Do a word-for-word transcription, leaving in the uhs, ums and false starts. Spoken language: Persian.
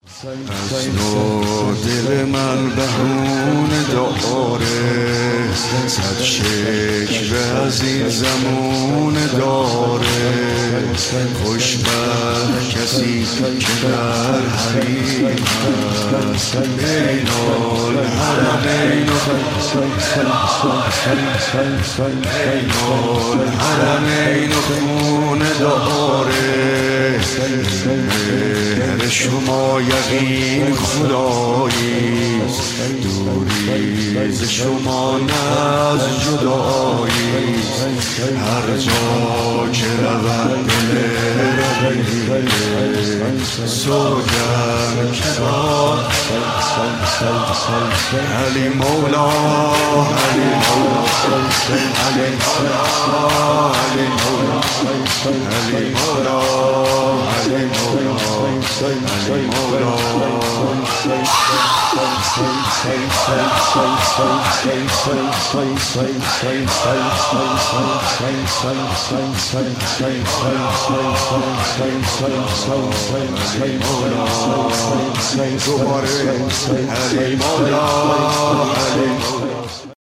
از نو دل من بهونه داره، صد شکر از این زمونه داره. خوشبخت کسی که در حریم هست، بین الحرمین بین الحرمین خونه داره. مهر شما یقین خداییست، دوری ز شما نه از جداییست. هر جا که روم دل رفیقه، سوگند که با علی مولا علی مولا علی مولا علی مولا علی مولا علی مولا دوباره علی مولا علی مولا.